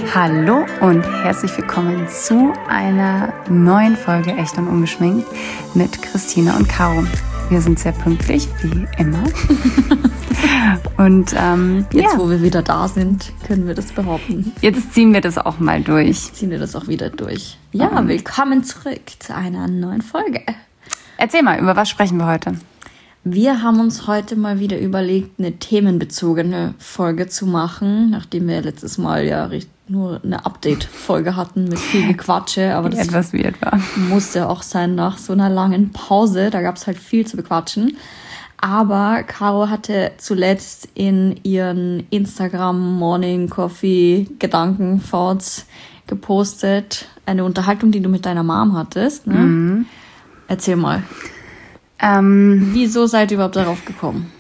Hallo und herzlich willkommen zu einer neuen Folge Echt und Ungeschminkt mit Christina und Caro. Wir sind sehr pünktlich, wie immer. Und jetzt, wo wir wieder da sind, können wir das behaupten. Jetzt ziehen wir das auch mal durch. Jetzt ziehen wir das auch wieder durch. Ja, willkommen zurück zu einer neuen Folge. Erzähl mal, über was sprechen wir heute? Wir haben uns heute mal wieder überlegt, eine themenbezogene Folge zu machen, nachdem wir letztes Mal ja nur eine Update-Folge hatten mit viel Gequatsche. Aber das etwas weird war. Musste auch sein nach so einer langen Pause. Da gab es halt viel zu bequatschen. Aber Caro hatte zuletzt in ihren Instagram Morning Coffee Gedanken Thoughts gepostet eine Unterhaltung, die du mit deiner Mom hattest. Ne? Mhm. Erzähl mal. Wieso seid ihr überhaupt darauf gekommen?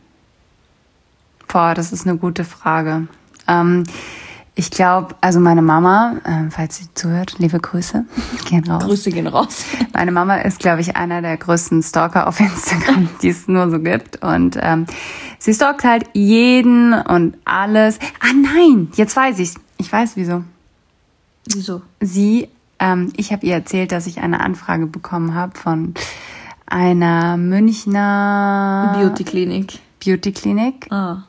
Das ist eine gute Frage. Ich glaube, also meine Mama, falls sie zuhört, liebe Grüße, gehen raus. Grüße gehen raus. Meine Mama ist, glaube ich, einer der größten Stalker auf Instagram, die es nur so gibt. Und sie stalkt halt jeden und alles. Ah nein, jetzt weiß ich's. Ich weiß wieso. Wieso? Ich habe ihr erzählt, dass ich eine Anfrage bekommen habe von einer Münchner Beauty-Klinik,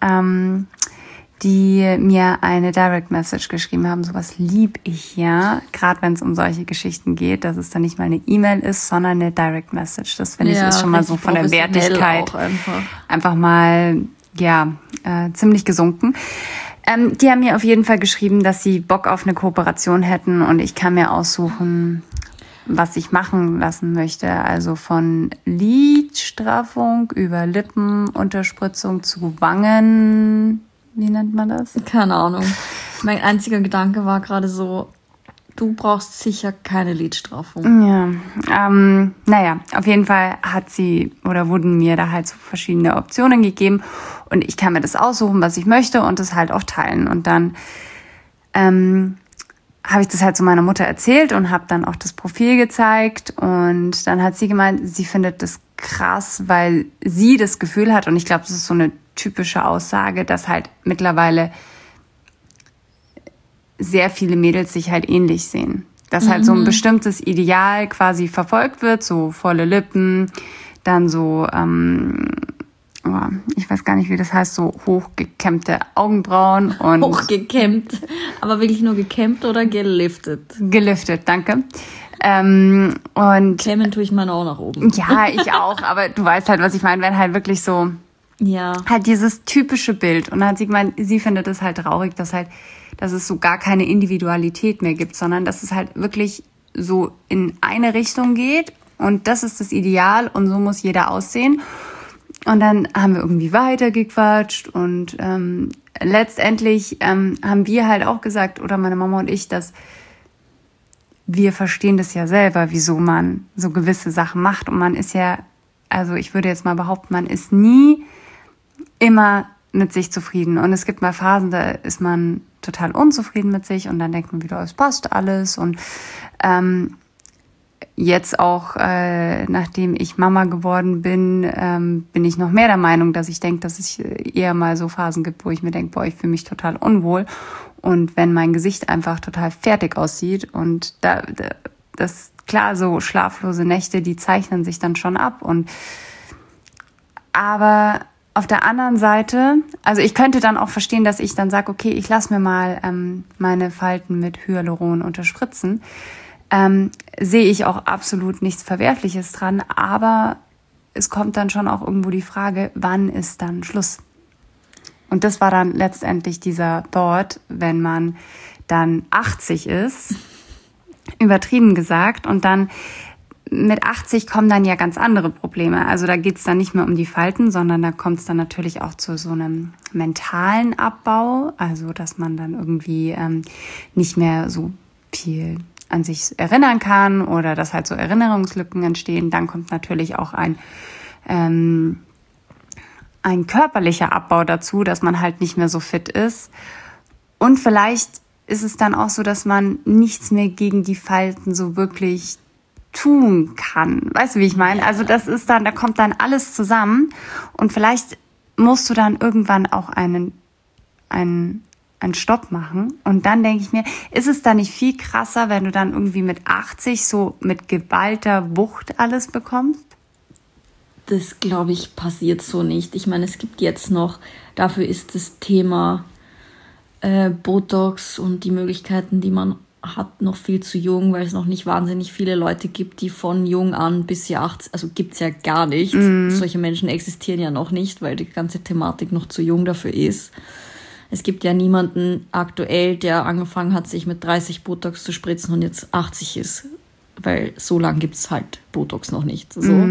die mir eine Direct Message geschrieben haben. Sowas lieb ich ja, gerade wenn es um solche Geschichten geht, dass es dann nicht mal eine E-Mail ist, sondern eine Direct Message. Das finde ich ist schon mal so von der Wertigkeit einfach mal ziemlich gesunken. Die haben mir auf jeden Fall geschrieben, dass sie Bock auf eine Kooperation hätten und ich kann mir aussuchen, was ich machen lassen möchte. Also von Lidstraffung über Lippenunterspritzung zu Wangen. Wie nennt man das? Keine Ahnung. Mein einziger Gedanke war gerade so, du brauchst sicher keine Lidstraffung. Ja, naja, auf jeden Fall wurden mir da halt so verschiedene Optionen gegeben und ich kann mir das aussuchen, was ich möchte und das halt auch teilen. Und dann habe ich das halt zu meiner Mutter erzählt und habe dann auch das Profil gezeigt und dann hat sie gemeint, sie findet das krass, weil sie das Gefühl hat und ich glaube, das ist so eine typische Aussage, dass halt mittlerweile sehr viele Mädels sich halt ähnlich sehen. Dass halt so ein bestimmtes Ideal quasi verfolgt wird, so volle Lippen, dann so, ich weiß gar nicht, wie das heißt, so hochgekämmte Augenbrauen und... Hochgekämmt, aber wirklich nur gekämmt oder geliftet? Geliftet, danke. Und Kämmen tue ich meine auch nach oben. Ja, ich auch, aber du weißt halt, was ich meine, wenn halt wirklich so... Ja. Halt dieses typische Bild. Und dann hat sie gemeint, sie findet es halt traurig, dass es so gar keine Individualität mehr gibt, sondern dass es halt wirklich so in eine Richtung geht und das ist das Ideal und so muss jeder aussehen. Und dann haben wir irgendwie weitergequatscht und letztendlich haben wir halt auch gesagt, oder meine Mama und ich, dass wir verstehen das ja selber, wieso man so gewisse Sachen macht. Und man ist ja, also ich würde jetzt mal behaupten, man ist nie immer mit sich zufrieden. Und es gibt mal Phasen, da ist man total unzufrieden mit sich und dann denkt man wieder, es passt alles. Und jetzt auch, nachdem ich Mama geworden bin, bin ich noch mehr der Meinung, dass ich denke, dass es eher mal so Phasen gibt, wo ich mir denke, ich fühle mich total unwohl. Und wenn mein Gesicht einfach total fertig aussieht und das klar, so schlaflose Nächte, die zeichnen sich dann schon ab. Aber auf der anderen Seite, also ich könnte dann auch verstehen, dass ich dann sage, okay, ich lasse mir mal meine Falten mit Hyaluron unterspritzen. Sehe ich auch absolut nichts Verwerfliches dran, aber es kommt dann schon auch irgendwo die Frage, wann ist dann Schluss? Und das war dann letztendlich dieser Thought, wenn man dann 80 ist, übertrieben gesagt, und dann mit 80 kommen dann ja ganz andere Probleme. Also da geht's dann nicht mehr um die Falten, sondern da kommt es dann natürlich auch zu so einem mentalen Abbau, also dass man dann irgendwie nicht mehr so viel an sich erinnern kann oder dass halt so Erinnerungslücken entstehen. Dann kommt natürlich auch ein körperlicher Abbau dazu, dass man halt nicht mehr so fit ist. Und vielleicht ist es dann auch so, dass man nichts mehr gegen die Falten so wirklich tun kann. Weißt du, wie ich meine? Also das ist dann, da kommt dann alles zusammen und vielleicht musst du dann irgendwann auch einen einen Stopp machen. Und dann denke ich mir, ist es da nicht viel krasser, wenn du dann irgendwie mit 80 so mit geballter Wucht alles bekommst? Das, glaube ich, passiert so nicht. Ich meine, es gibt jetzt noch, dafür ist das Thema Botox und die Möglichkeiten, die man hat, noch viel zu jung, weil es noch nicht wahnsinnig viele Leute gibt, die von jung an bis sie 80, also gibt's ja gar nicht. Solche Menschen existieren ja noch nicht, weil die ganze Thematik noch zu jung dafür ist. Es gibt ja niemanden aktuell, der angefangen hat, sich mit 30 Botox zu spritzen und jetzt 80 ist, weil so lang gibt's halt Botox noch nicht. So.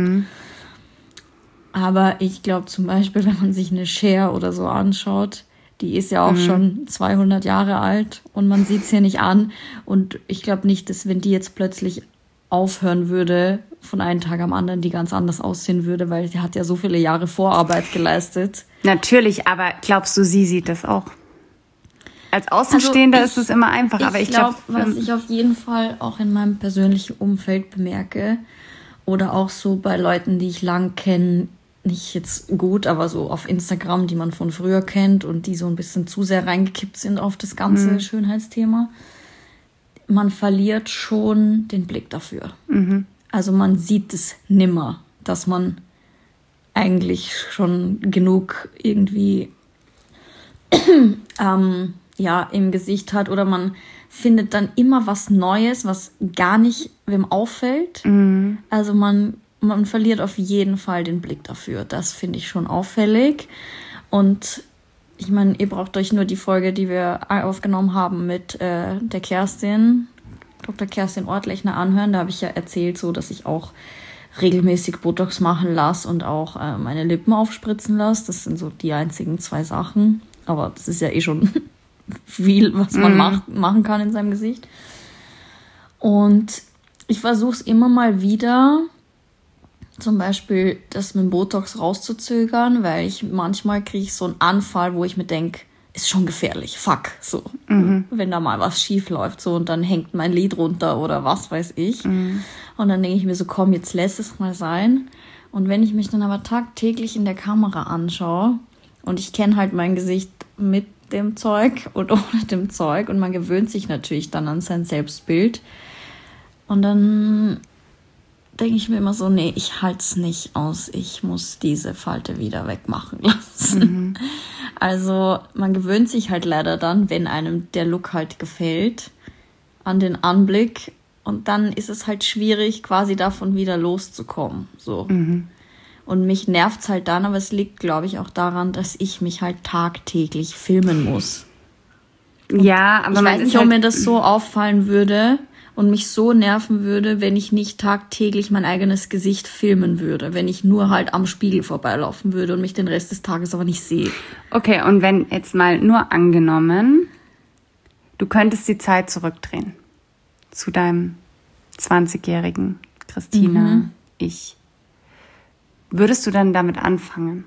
Aber ich glaube zum Beispiel, wenn man sich eine Cher oder so anschaut, die ist ja auch schon 200 Jahre alt und man sieht es hier nicht an. Und ich glaube nicht, dass wenn die jetzt plötzlich aufhören würde, von einem Tag am anderen die ganz anders aussehen würde, weil sie hat ja so viele Jahre Vorarbeit geleistet. Natürlich, aber glaubst du, sie sieht das auch? Als Außenstehender ist es immer einfach. Aber ich glaube, was ich auf jeden Fall auch in meinem persönlichen Umfeld bemerke oder auch so bei Leuten, die ich lang kenne, nicht jetzt gut, aber so auf Instagram, die man von früher kennt und die so ein bisschen zu sehr reingekippt sind auf das ganze Schönheitsthema. Man verliert schon den Blick dafür. Also man sieht es nimmer, dass man eigentlich schon genug irgendwie im Gesicht hat oder man findet dann immer was Neues, was gar nicht wem auffällt. Also man verliert auf jeden Fall den Blick dafür. Das finde ich schon auffällig. Und ich meine, ihr braucht euch nur die Folge, die wir aufgenommen haben mit der Kerstin, Dr. Kerstin Ortlechner, anhören. Da habe ich ja erzählt, so, dass ich auch regelmäßig Botox machen lasse und auch meine Lippen aufspritzen lasse. Das sind so die einzigen 2 Sachen. Aber das ist ja eh schon viel, was man machen kann in seinem Gesicht. Und ich versuche es immer mal wieder, zum Beispiel das mit dem Botox rauszuzögern, weil manchmal kriege ich so einen Anfall, wo ich mir denke, ist schon gefährlich, fuck, so. Wenn da mal was schief läuft, so, und dann hängt mein Lid runter oder was weiß ich. Und dann denke ich mir so, komm, jetzt lässt es mal sein. Und wenn ich mich dann aber tagtäglich in der Kamera anschaue und ich kenne halt mein Gesicht mit dem Zeug und ohne dem Zeug und man gewöhnt sich natürlich dann an sein Selbstbild und dann denke ich mir immer so, nee, ich halte es nicht aus. Ich muss diese Falte wieder wegmachen lassen. Also man gewöhnt sich halt leider dann, wenn einem der Look halt gefällt, an den Anblick. Und dann ist es halt schwierig, quasi davon wieder loszukommen. So. Und mich nervt's halt dann, aber es liegt, glaube ich, auch daran, dass ich mich halt tagtäglich filmen muss. Ja, aber ich weiß nicht, ob mir das so auffallen würde und mich so nerven würde, wenn ich nicht tagtäglich mein eigenes Gesicht filmen würde, wenn ich nur halt am Spiegel vorbeilaufen würde und mich den Rest des Tages aber nicht sehe. Okay, und wenn jetzt mal nur angenommen, du könntest die Zeit zurückdrehen zu deinem 20-jährigen Christina, ich. Würdest du dann damit anfangen?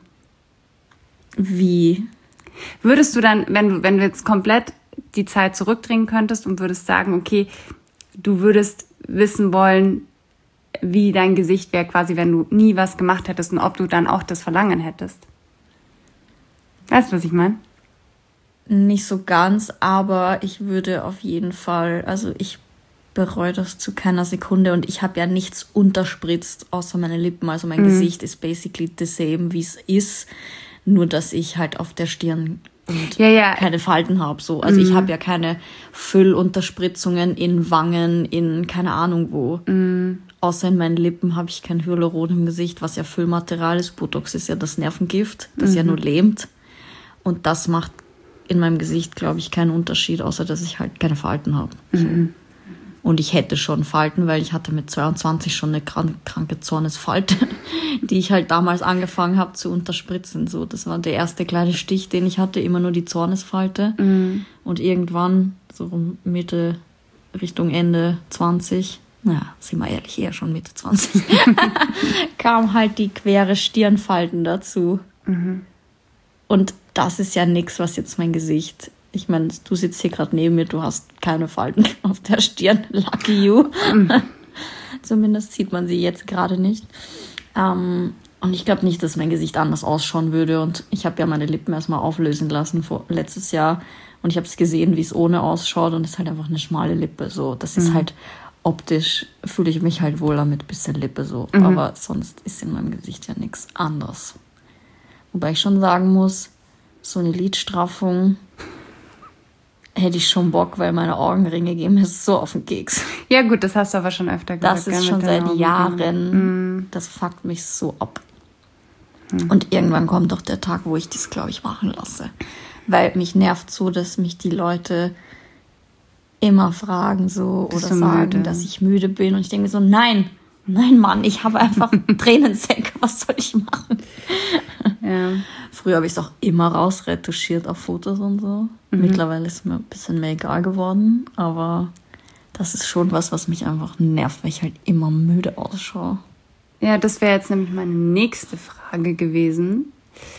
Wie? Würdest du dann, wenn du jetzt komplett die Zeit zurückdrehen könntest und würdest sagen, okay, du würdest wissen wollen, wie dein Gesicht wäre, quasi, wenn du nie was gemacht hättest und ob du dann auch das Verlangen hättest. Weißt du, was ich meine? Nicht so ganz, aber ich würde auf jeden Fall, also ich bereue das zu keiner Sekunde und ich habe ja nichts unterspritzt, außer meine Lippen. Also mein Gesicht ist basically the same, wie es ist, nur dass ich halt auf der Stirn und keine Falten habe. So. Also ich habe ja keine Füllunterspritzungen in Wangen, in keine Ahnung wo. Außer in meinen Lippen habe ich kein Hyaluron im Gesicht, was ja Füllmaterial ist. Botox ist ja das Nervengift, das ja nur lähmt. Und das macht in meinem Gesicht, glaube ich, keinen Unterschied, außer dass ich halt keine Falten habe. So. Und ich hätte schon Falten, weil ich hatte mit 22 schon eine kranke Zornesfalte, die ich halt damals angefangen habe zu unterspritzen. So, das war der erste kleine Stich, den ich hatte, immer nur die Zornesfalte. Und irgendwann, so Mitte, Richtung Ende 20, naja, sind wir ehrlich, eher schon Mitte 20, kam halt die quere Stirnfalten dazu. Und das ist ja nichts, was jetzt mein Gesicht... Ich meine, du sitzt hier gerade neben mir, du hast keine Falten auf der Stirn. Lucky you. Zumindest sieht man sie jetzt gerade nicht. Und ich glaube nicht, dass mein Gesicht anders ausschauen würde. Und ich habe ja meine Lippen erstmal auflösen lassen letztes Jahr. Und ich habe es gesehen, wie es ohne ausschaut und es ist halt einfach eine schmale Lippe. So, das ist halt optisch, fühle ich mich halt wohler mit bisschen Lippe so. Aber sonst ist in meinem Gesicht ja nichts anderes. Wobei ich schon sagen muss, so eine Lidstraffung hätte ich schon Bock, weil meine Augenringe gehen mir so auf den Keks. Ja gut, das hast du aber schon öfter gesagt. Das ist schon seit Jahren. Das fuckt mich so ab. Und irgendwann kommt doch der Tag, wo ich das, glaube ich, machen lasse. Weil mich nervt so, dass mich die Leute immer fragen so oder sagen, dass ich müde bin. Und ich denke mir so, nein, Mann, ich habe einfach Tränensäcke. Was soll ich machen? Ja. Früher habe ich es auch immer rausretuschiert auf Fotos und so. Mittlerweile ist es mir ein bisschen mehr egal geworden. Aber das ist schon was mich einfach nervt, weil ich halt immer müde ausschaue. Ja, das wäre jetzt nämlich meine nächste Frage gewesen.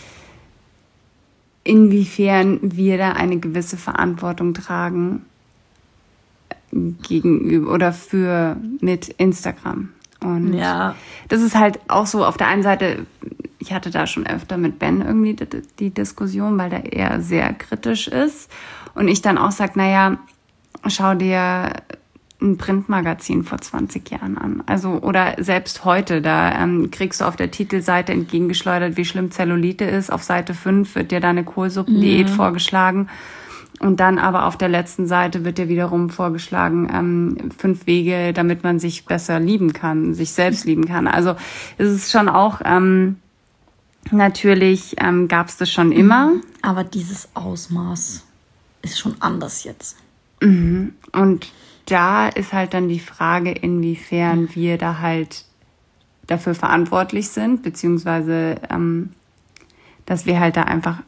Inwiefern wir da eine gewisse Verantwortung tragen gegenüber oder für mit Instagram. Und das ist halt auch so auf der einen Seite, ich hatte da schon öfter mit Ben irgendwie die Diskussion, weil der eher sehr kritisch ist. Und ich dann auch sage, naja, schau dir ein Printmagazin vor 20 Jahren an. Also, oder selbst heute, da kriegst du auf der Titelseite entgegengeschleudert, wie schlimm Zellulite ist. Auf Seite 5 wird dir da eine Kohlsuppendiät vorgeschlagen. Und dann aber auf der letzten Seite wird dir wiederum vorgeschlagen, 5 Wege, damit man sich besser lieben kann, sich selbst lieben kann. Also es ist schon auch, natürlich gab es das schon immer. Aber dieses Ausmaß ist schon anders jetzt. Und da ist halt dann die Frage, inwiefern wir da halt dafür verantwortlich sind, beziehungsweise dass wir halt da einfach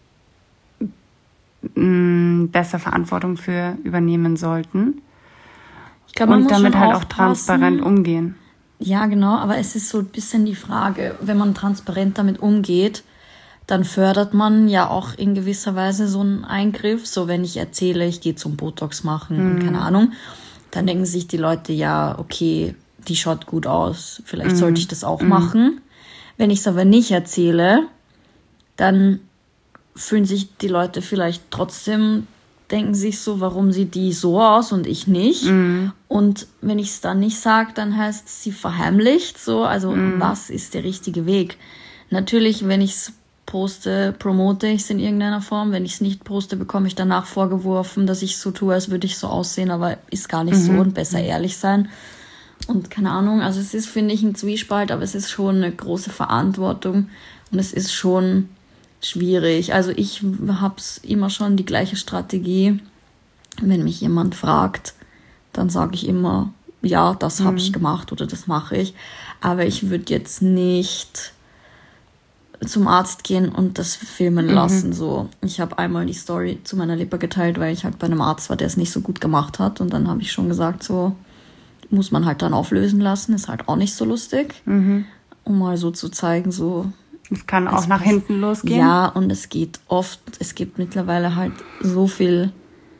besser Verantwortung für übernehmen sollten. Ich glaube, man und muss damit schon halt auch aufpassen. transparent umgehen. Ja, genau, aber es ist so ein bisschen die Frage, wenn man transparent damit umgeht, dann fördert man ja auch in gewisser Weise so einen Eingriff. So, wenn ich erzähle, ich gehe zum Botox machen und keine Ahnung, dann denken sich die Leute, ja, okay, die schaut gut aus, vielleicht sollte ich das auch machen. Wenn ich es aber nicht erzähle, dann fühlen sich die Leute vielleicht trotzdem, denken sich so, warum sieht die so aus und ich nicht? Und wenn ich es dann nicht sage, dann heißt es, sie verheimlicht so. Also was ist der richtige Weg? Natürlich, wenn ich es poste, promote ich es in irgendeiner Form. Wenn ich es nicht poste, bekomme ich danach vorgeworfen, dass ich so tue, als würde ich so aussehen, aber ist gar nicht so und besser ehrlich sein. Und keine Ahnung, also es ist, finde ich, ein Zwiespalt, aber es ist schon eine große Verantwortung und es ist schon schwierig. Also ich habe immer schon die gleiche Strategie. Wenn mich jemand fragt, dann sage ich immer, ja, das habe ich gemacht oder das mache ich. Aber ich würde jetzt nicht zum Arzt gehen und das filmen lassen. So, ich habe einmal die Story zu meiner Lippe geteilt, weil ich halt bei einem Arzt war, der es nicht so gut gemacht hat. Und dann habe ich schon gesagt, so muss man halt dann auflösen lassen. Ist halt auch nicht so lustig. Um mal so zu zeigen, so es kann auch nach hinten losgehen. Ja, und es geht oft, es gibt mittlerweile halt so viel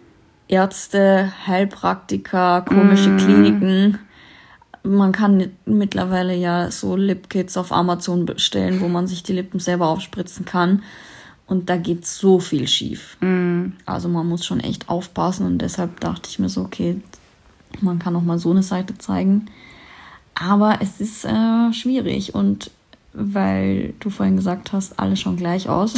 Ärzte, Heilpraktiker, komische Kliniken. Man kann mittlerweile ja so Lipkits auf Amazon bestellen, wo man sich die Lippen selber aufspritzen kann. Und da geht so viel schief. Also man muss schon echt aufpassen. Und deshalb dachte ich mir so, okay, man kann auch mal so eine Seite zeigen. Aber es ist schwierig. Und weil du vorhin gesagt hast, alle schauen gleich aus.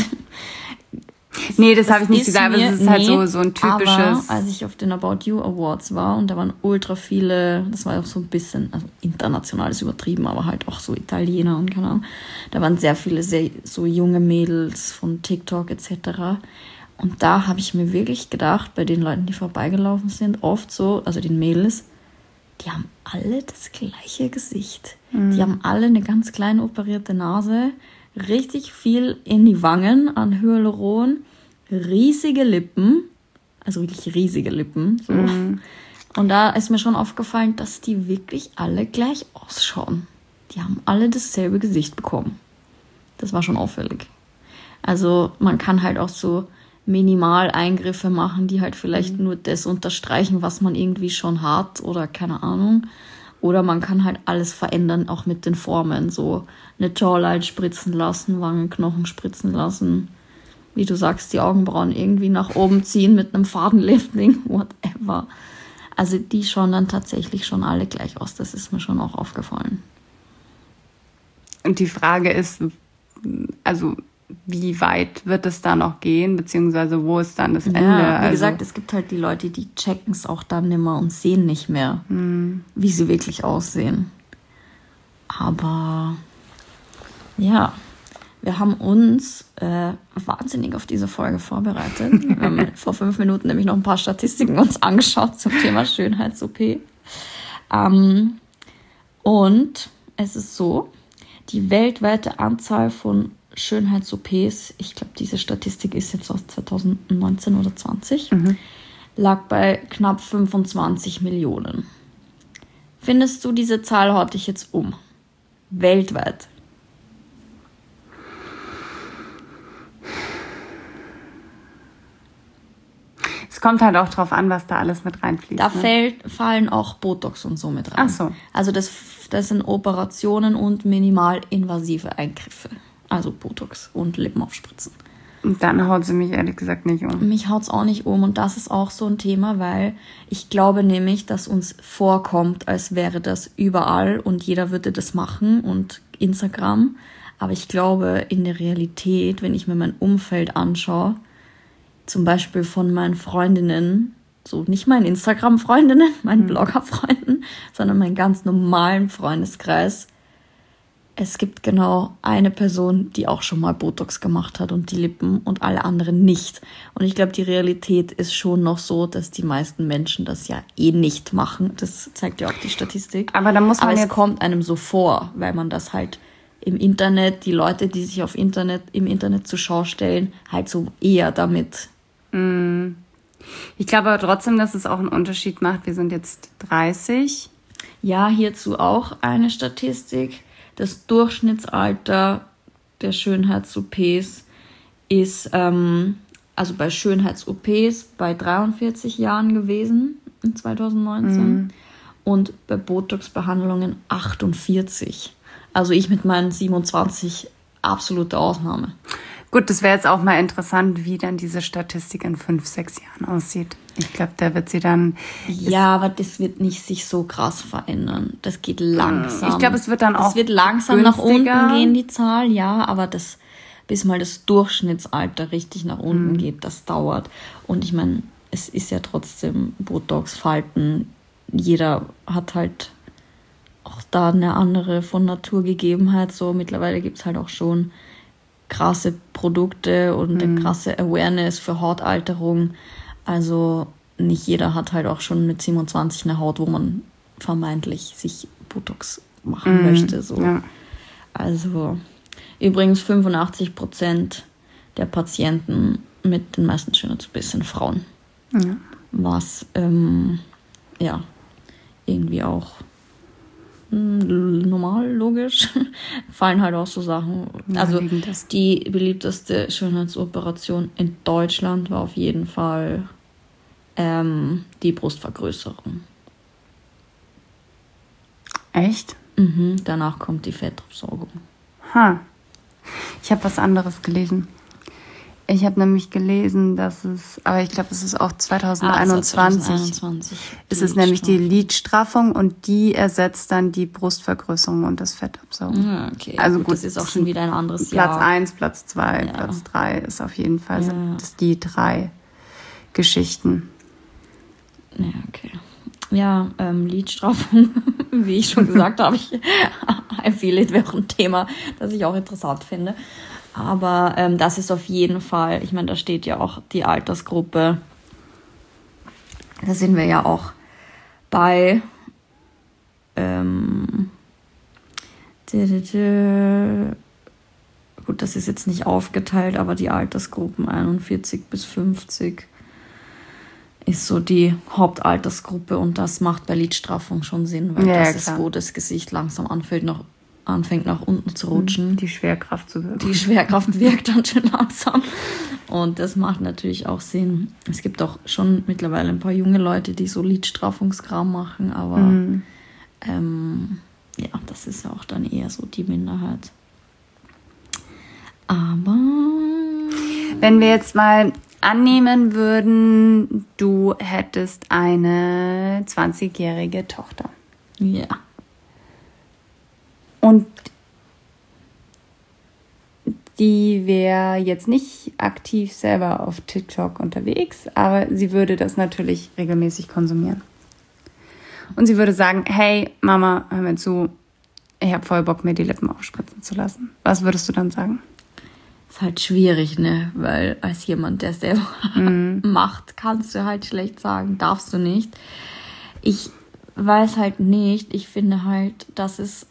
Nee, das habe ich nicht gesagt, aber es ist halt so ein typisches... Aber als ich auf den About You Awards war und da waren ultra viele, das war auch so ein bisschen, also international ist übertrieben, aber halt auch so Italiener und keine Ahnung, da waren sehr viele so junge Mädels von TikTok etc. Und da habe ich mir wirklich gedacht, bei den Leuten, die vorbeigelaufen sind, oft so, also den Mädels, die haben alle das gleiche Gesicht. Die haben alle eine ganz kleine operierte Nase, richtig viel in die Wangen an Hyaluron, riesige Lippen, also wirklich riesige Lippen. So. Und da ist mir schon aufgefallen, dass die wirklich alle gleich ausschauen. Die haben alle dasselbe Gesicht bekommen. Das war schon auffällig. Also man kann halt auch so Minimaleingriffe machen, die halt vielleicht nur das unterstreichen, was man irgendwie schon hat oder keine Ahnung. Oder man kann halt alles verändern, auch mit den Formen. So eine Jawline spritzen lassen, Wangenknochen spritzen lassen. wie du sagst, die Augenbrauen irgendwie nach oben ziehen mit einem Fadenlifting, whatever. Also die schauen dann tatsächlich schon alle gleich aus. Das ist mir schon auch aufgefallen. Und die Frage ist, also wie weit wird es da noch gehen, beziehungsweise wo ist dann das Ende? Ja, wie gesagt, es gibt halt die Leute, die checken es auch dann nimmer und sehen nicht mehr, wie sie wirklich aussehen. Aber ja, wir haben uns wahnsinnig auf diese Folge vorbereitet. Wir haben vor 5 Minuten nämlich noch ein paar Statistiken uns angeschaut zum Thema Schönheits-OP. Und es ist so, die weltweite Anzahl von Schönheits-OPs, ich glaube, diese Statistik ist jetzt aus 2019 oder 20, lag bei knapp 25 Millionen. Findest du, diese Zahl haut dich jetzt um? Weltweit? Es kommt halt auch drauf an, was da alles mit reinfließt. Da fallen auch Botox und so mit rein. Ach so. Also das sind Operationen und minimalinvasive Eingriffe. Also Botox und Lippenaufspritzen. Und dann haut sie mich ehrlich gesagt nicht um. Mich haut es auch nicht um. Und das ist auch so ein Thema, weil ich glaube nämlich, dass uns vorkommt, als wäre das überall und jeder würde das machen und Instagram. Aber ich glaube, in der Realität, wenn ich mir mein Umfeld anschaue, zum Beispiel von meinen Freundinnen, so nicht meinen Instagram-Freundinnen, meinen Blogger-Freunden, sondern meinen ganz normalen Freundeskreis. Es gibt genau eine Person, die auch schon mal Botox gemacht hat und die Lippen und alle anderen nicht. Und ich glaube, die Realität ist schon noch so, dass die meisten Menschen das ja eh nicht machen. Das zeigt ja auch die Statistik. Aber da muss man es kommt einem so vor, weil man das halt im Internet, die Leute, die sich im Internet zur Schau stellen, halt so eher damit. Ich glaube aber trotzdem, dass es auch einen Unterschied macht. Wir sind jetzt 30. Ja, hierzu auch eine Statistik. Das Durchschnittsalter der Schönheits-OPs ist, also bei Schönheits-OPs bei 43 Jahren gewesen in 2019 und bei Botox-Behandlungen 48. Also ich mit meinen 27 absolute Ausnahme. Gut, das wäre jetzt auch mal interessant, wie dann diese Statistik in 5, 6 Jahren aussieht. Ich glaube, da wird sie dann... Ja, aber das wird nicht sich so krass verändern. Das geht langsam. Ich glaube, es wird dann auch es wird langsam nach unten gehen, die Zahl, ja, aber bis mal das Durchschnittsalter richtig nach unten geht, das dauert. Und ich meine, es ist ja trotzdem Botox, Falten. Jeder hat halt auch da eine andere von Naturgegebenheit. So mittlerweile gibt es halt auch schon krasse Produkte und eine krasse Awareness für Hautalterung. Also nicht jeder hat halt auch schon mit 27 eine Haut, wo man vermeintlich sich Botox machen möchte. So. Ja. Also übrigens 85% der Patienten mit den meisten Schönheits-OPs sind Frauen. Ja. Was irgendwie auch normal, logisch, fallen halt auch so Sachen. Also die beliebteste Schönheitsoperation in Deutschland war auf jeden Fall die Brustvergrößerung. Echt? Danach kommt die Fettabsaugung. Ich habe was anderes gelesen. Ich habe nämlich gelesen, dass es, aber ich glaube, es ist auch 2021, ist es nämlich die Lidstraffung und die ersetzt dann die Brustvergrößerung und das Fettabsaugen. Okay, also gut, das ist auch schon wieder ein anderes Platz Jahr. 1, Platz 2, Platz 3 ist auf jeden Fall sind die 3 Geschichten. Ja, okay. Ja, Lidstraffung, wie ich schon gesagt habe, I feel it wäre ein Thema, das ich auch interessant finde. Aber das ist auf jeden Fall, ich meine, da steht ja auch die Altersgruppe. Da sind wir ja auch bei gut, das ist jetzt nicht aufgeteilt, aber die Altersgruppen 41 bis 50 ist so die Hauptaltersgruppe und das macht bei Lidstraffung schon Sinn, weil das ist, wo das Gesicht langsam anfängt nach unten zu rutschen. Die Schwerkraft zu wirken. Die Schwerkraft wirkt dann schon langsam. Und das macht natürlich auch Sinn. Es gibt auch schon mittlerweile ein paar junge Leute, die so Lidstraffungskram machen, aber das ist ja auch dann eher so die Minderheit. Aber Wenn wir jetzt mal annehmen würden, du hättest eine 20-jährige Tochter. Ja. Und die wäre jetzt nicht aktiv selber auf TikTok unterwegs, aber sie würde das natürlich regelmäßig konsumieren. Und sie würde sagen, hey Mama, hör mir zu, ich habe voll Bock, mir die Lippen aufspritzen zu lassen. Was würdest du dann sagen? Ist halt schwierig, ne? Weil als jemand, der selber macht, kannst du halt schlecht sagen, darfst du nicht. Ich weiß halt nicht, ich finde halt, dass es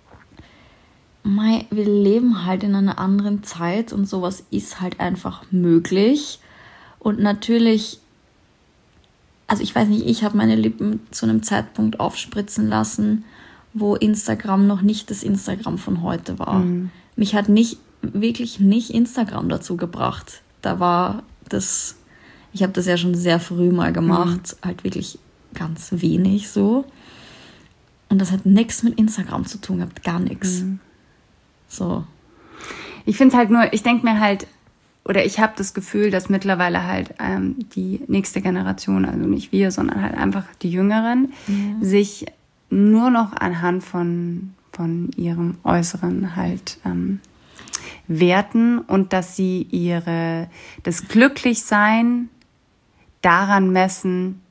wir leben halt in einer anderen Zeit und sowas ist halt einfach möglich. Und natürlich, also ich weiß nicht, ich habe meine Lippen zu einem Zeitpunkt aufspritzen lassen, wo Instagram noch nicht das Instagram von heute war. Mich hat wirklich nicht Instagram dazu gebracht. Ich habe das ja schon sehr früh mal gemacht, halt wirklich ganz wenig so. Und das hat nichts mit Instagram zu tun gehabt, gar nichts. So. Ich finde es halt nur, ich denke mir halt, oder ich habe das Gefühl, dass mittlerweile halt die nächste Generation, also nicht wir, sondern halt einfach die Jüngeren, sich nur noch anhand von ihrem Äußeren halt werten und dass sie das Glücklichsein daran messen,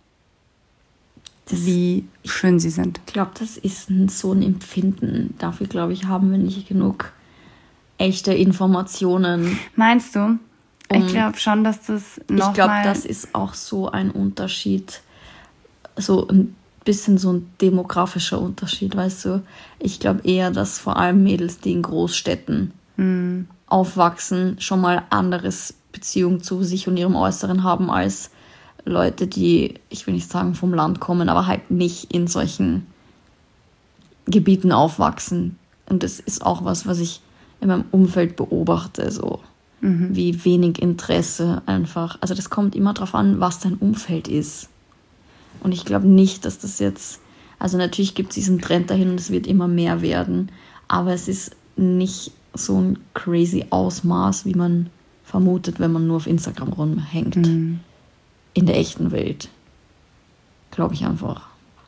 wie schön sie sind. Ich glaube, das ist so ein Empfinden. Dafür, glaube ich, haben wir nicht genug echte Informationen. Meinst du? Ich glaube schon, dass das noch Ich glaube, das ist auch so ein Unterschied, so ein bisschen so ein demografischer Unterschied, weißt du. Ich glaube eher, dass vor allem Mädels, die in Großstädten aufwachsen, schon mal anderes Beziehung zu sich und ihrem Äußeren haben als Leute, die, ich will nicht sagen vom Land kommen, aber halt nicht in solchen Gebieten aufwachsen. Und das ist auch was ich in meinem Umfeld beobachte, so wie wenig Interesse einfach. Also das kommt immer darauf an, was dein Umfeld ist. Und ich glaube nicht, dass das jetzt, also natürlich gibt es diesen Trend dahin und es wird immer mehr werden, aber es ist nicht so ein crazy Ausmaß, wie man vermutet, wenn man nur auf Instagram rumhängt. In der echten Welt. Glaube ich einfach.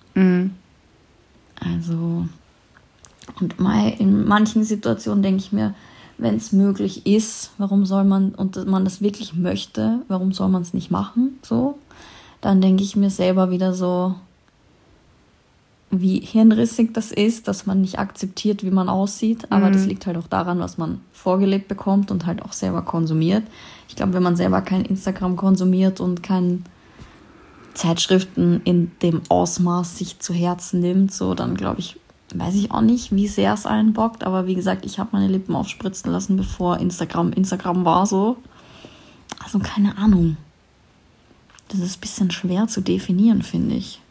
Also, und in manchen Situationen denke ich mir, wenn es möglich ist, warum soll man, und man das wirklich möchte, warum soll man es nicht machen? So, dann denke ich mir selber wieder so, wie hirnrissig das ist, dass man nicht akzeptiert, wie man aussieht. Aber das liegt halt auch daran, was man vorgelebt bekommt und halt auch selber konsumiert. Ich glaube, wenn man selber kein Instagram konsumiert und keine Zeitschriften in dem Ausmaß sich zu Herzen nimmt, so, dann glaube ich, weiß ich auch nicht, wie sehr es einen bockt. Aber wie gesagt, ich habe meine Lippen aufspritzen lassen, bevor Instagram war so. Also keine Ahnung. Das ist ein bisschen schwer zu definieren, finde ich.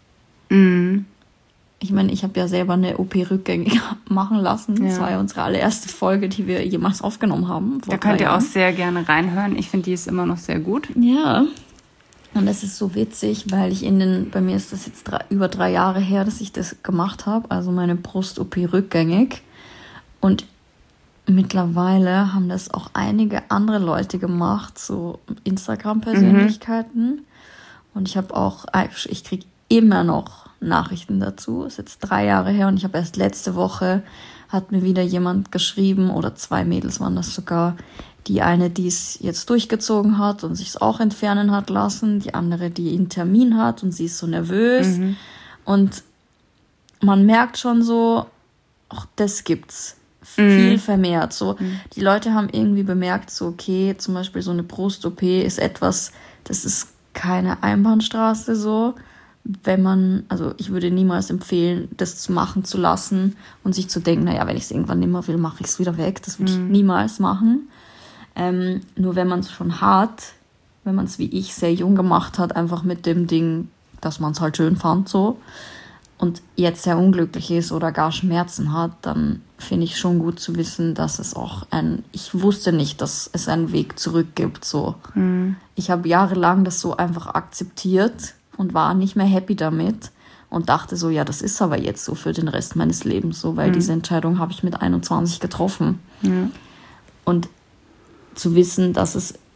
Ich meine, ich habe ja selber eine OP rückgängig machen lassen. Das war ja unsere allererste Folge, die wir jemals aufgenommen haben. Da könnt ihr auch sehr gerne reinhören. Ich finde, die ist immer noch sehr gut. Ja. Und es ist so witzig, weil bei mir ist das jetzt über 3 Jahre her, dass ich das gemacht habe. Also meine Brust-OP rückgängig. Und mittlerweile haben das auch einige andere Leute gemacht, so Instagram-Persönlichkeiten. Und ich kriege immer noch Nachrichten dazu. Es ist jetzt 3 Jahre her und ich habe erst letzte Woche, hat mir wieder jemand geschrieben, oder 2 Mädels waren das sogar, die eine, die es jetzt durchgezogen hat und sich es auch entfernen hat lassen, die andere, die einen Termin hat und sie ist so nervös. Und man merkt schon so, auch das gibt's viel vermehrt. So, die Leute haben irgendwie bemerkt, so okay, zum Beispiel so eine Brust-OP ist etwas, das ist keine Einbahnstraße so. Also ich würde niemals empfehlen, das machen zu lassen und sich zu denken, naja, wenn ich es irgendwann nicht mehr will, mache ich es wieder weg. Das würde ich niemals machen. Nur wenn man es schon hat, wenn man es wie ich sehr jung gemacht hat, einfach mit dem Ding, dass man es halt schön fand so und jetzt sehr unglücklich ist oder gar Schmerzen hat, dann finde ich schon gut zu wissen, dass es auch ich wusste nicht, dass es einen Weg zurück gibt. So. Ich habe jahrelang das so einfach akzeptiert und war nicht mehr happy damit und dachte so, ja, das ist aber jetzt so für den Rest meines Lebens so, weil diese Entscheidung habe ich mit 21 getroffen. Und zu wissen, dass es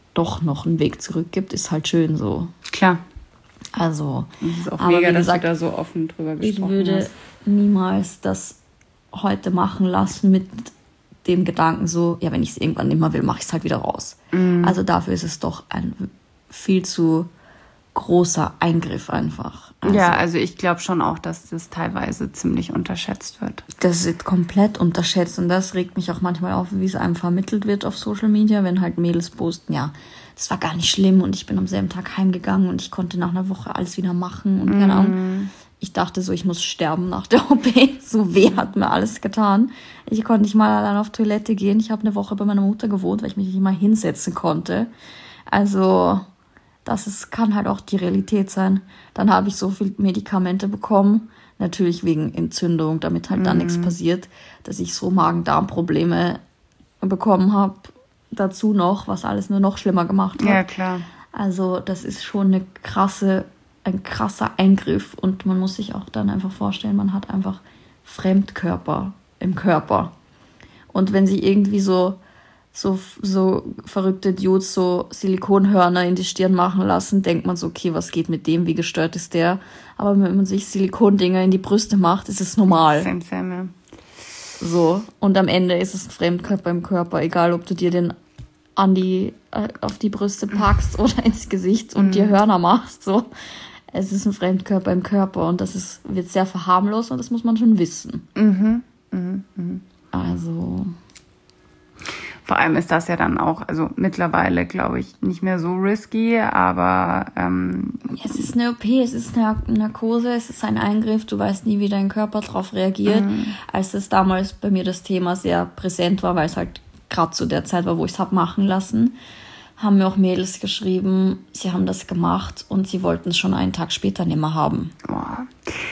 doch noch einen Weg zurück gibt, ist halt schön so. Klar. Also, das ist auch aber mega, wie dass gesagt, du da so offen drüber gesprochen ich würde hast. niemals das heute machen lassen mit dem Gedanken so, ja, wenn ich es irgendwann nicht mehr will, mache ich es halt wieder raus. Also dafür ist es doch ein viel zu großer Eingriff einfach. Ja, also ich glaube schon auch, dass das teilweise ziemlich unterschätzt wird. Das wird komplett unterschätzt und das regt mich auch manchmal auf, wie es einem vermittelt wird auf Social Media, wenn halt Mädels posten, ja, das war gar nicht schlimm und ich bin am selben Tag heimgegangen und ich konnte nach einer Woche alles wieder machen und keine Ahnung. Ich dachte so, ich muss sterben nach der OP. So weh hat mir alles getan. Ich konnte nicht mal allein auf Toilette gehen. Ich habe eine Woche bei meiner Mutter gewohnt, weil ich mich nicht mal hinsetzen konnte. Also kann halt auch die Realität sein. Dann habe ich so viel Medikamente bekommen, natürlich wegen Entzündung, damit halt dann nichts passiert, dass ich so Magen-Darm-Probleme bekommen habe. Dazu noch, was alles nur noch schlimmer gemacht hat. Ja, klar. Also das ist schon ein krasser Eingriff und man muss sich auch dann einfach vorstellen, man hat einfach Fremdkörper im Körper. Und wenn sie irgendwie so verrückte Dudes so Silikonhörner in die Stirn machen lassen, denkt man so, okay, was geht mit dem, wie gestört ist der? Aber wenn man sich Silikondinger in die Brüste macht, ist es normal. Same, ja. So, und am Ende ist es ein Fremdkörper im Körper, egal ob du dir den auf die Brüste packst oder ins Gesicht und dir Hörner machst, so. Es ist ein Fremdkörper im Körper und wird sehr verharmlost und das muss man schon wissen. Also. Vor allem ist das ja dann auch, also mittlerweile, glaube ich, nicht mehr so risky, aber es ist eine OP, es ist eine Narkose, es ist ein Eingriff, du weißt nie, wie dein Körper darauf reagiert. Als das damals bei mir das Thema sehr präsent war, weil es halt gerade zu der Zeit war, wo ich es habe machen lassen, haben mir auch Mädels geschrieben, sie haben das gemacht und sie wollten es schon einen Tag später nicht mehr haben. boah,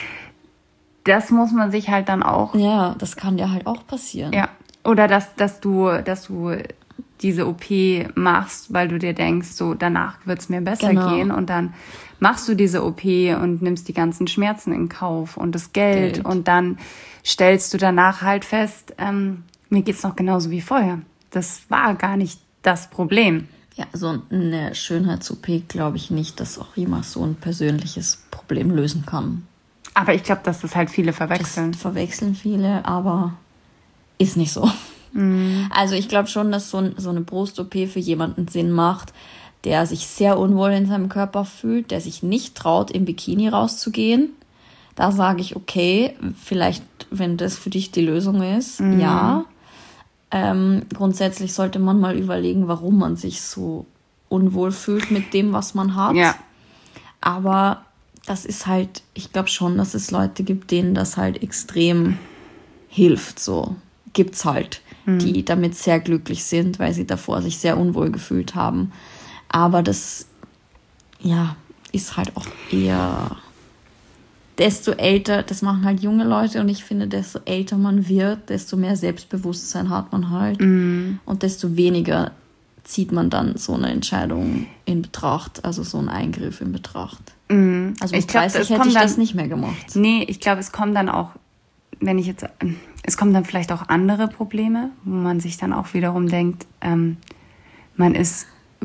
das muss man sich halt dann auch... Ja, das kann dir halt auch passieren. Ja, oder dass du diese OP machst, weil du dir denkst, so danach wird es mir besser gehen und dann machst du diese OP und nimmst die ganzen Schmerzen in Kauf und das Geld. Und dann stellst du danach halt fest, mir geht's noch genauso wie vorher. Das war gar nicht das Problem. Ja, so eine Schönheits-OP glaube ich nicht, dass auch jemand so ein persönliches Problem lösen kann. Aber ich glaube, dass das halt viele verwechseln. Das verwechseln viele, aber ist nicht so. Also ich glaube schon, dass so eine Brust-OP für jemanden Sinn macht, der sich sehr unwohl in seinem Körper fühlt, der sich nicht traut, im Bikini rauszugehen. Da sage ich, okay, vielleicht, wenn das für dich die Lösung ist, ja. Grundsätzlich sollte man mal überlegen, warum man sich so unwohl fühlt mit dem, was man hat. Ja. Aber das ist halt, ich glaube schon, dass es Leute gibt, denen das halt extrem hilft. So gibt's halt, die damit sehr glücklich sind, weil sie davor sich sehr unwohl gefühlt haben. Aber das, ja, ist halt auch eher... Desto älter, das machen halt junge Leute und ich finde, desto älter man wird, desto mehr Selbstbewusstsein hat man halt und desto weniger zieht man dann so eine Entscheidung in Betracht, also so einen Eingriff in Betracht. Also mit 30 hätte ich das nicht mehr gemacht. Nee, ich glaube, es kommen dann auch, es kommen dann vielleicht auch andere Probleme, wo man sich dann auch wiederum denkt, man ist